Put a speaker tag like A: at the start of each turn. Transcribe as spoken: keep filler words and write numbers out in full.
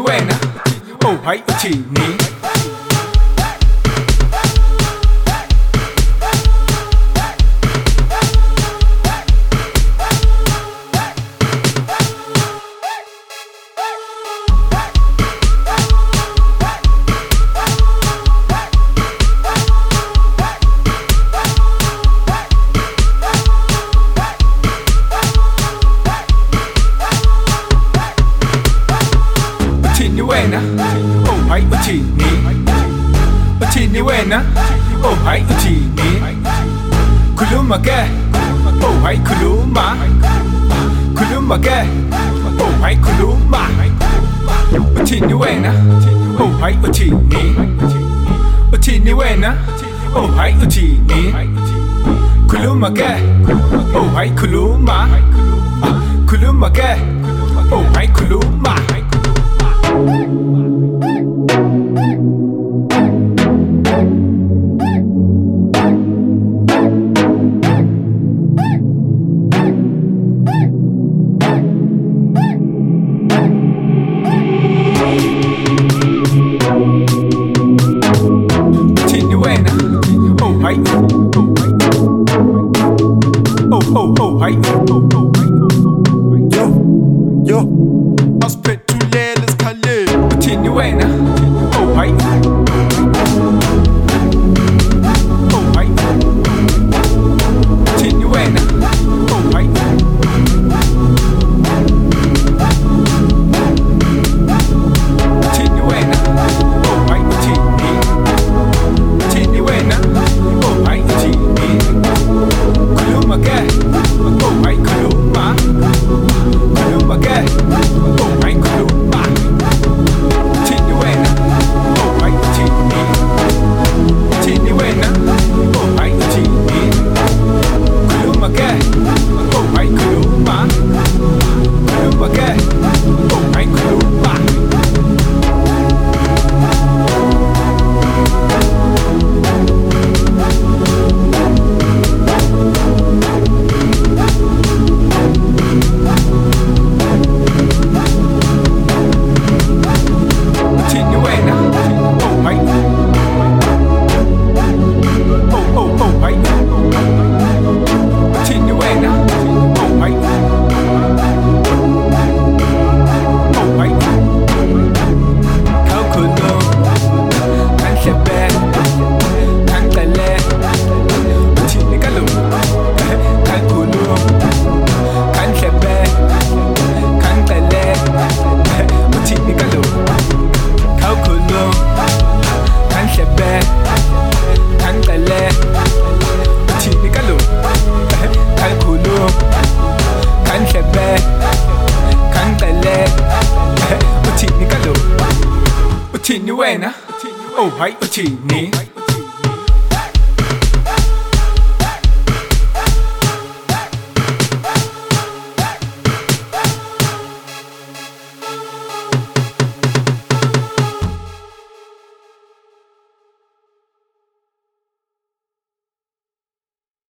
A: wena, oh hayi uthini. Uthini wena, oh hayi uthini. Uthini wena, oh hayi uthini. Khuluma ke, oh hayi khuluma. Khuluma ke, oh hayi khuluma. Uthini wena, oh hayi uthini. Uthini wena, oh hayi uthini. Khuluma ke, oh hayi khuluma. Khuluma ke, oh hayi khuluma. Oh, oh, oh, hi.
B: Yo, yo, aspetulele sikhale.
A: Uthini wena, oh hi. Oh hi. Uthini wena, oh hi. Uthini wena, oh hi uthini. Uthini wena, oh hi uthini. Khuluma ke, oh hayi khuluma. Khuluma ke, oh hayi khuluma. Uthini wena, oh hayi uthini. Uthini wena, oh hayi uthini. Khuluma ke, oh hayi khuluma. Khuluma ke, oh hayi khuluma. Uthini wena, oh hayi. Oh, oh, oh, hayi. Uthini wena, oh hayi. Oh hayi. Khawukhuluma, kanhlebe, kangcele. Uthini kaloku, khawukhuluma, kanhlebe, kangcele. Uthini kaloku. Khawukhuluma, kanhlebe, kangcele. Uthini kaloku. Khawukhuluma, kanhlebe, kangcele. Uthini kaloku. Uthini wena, oh hayi uthini.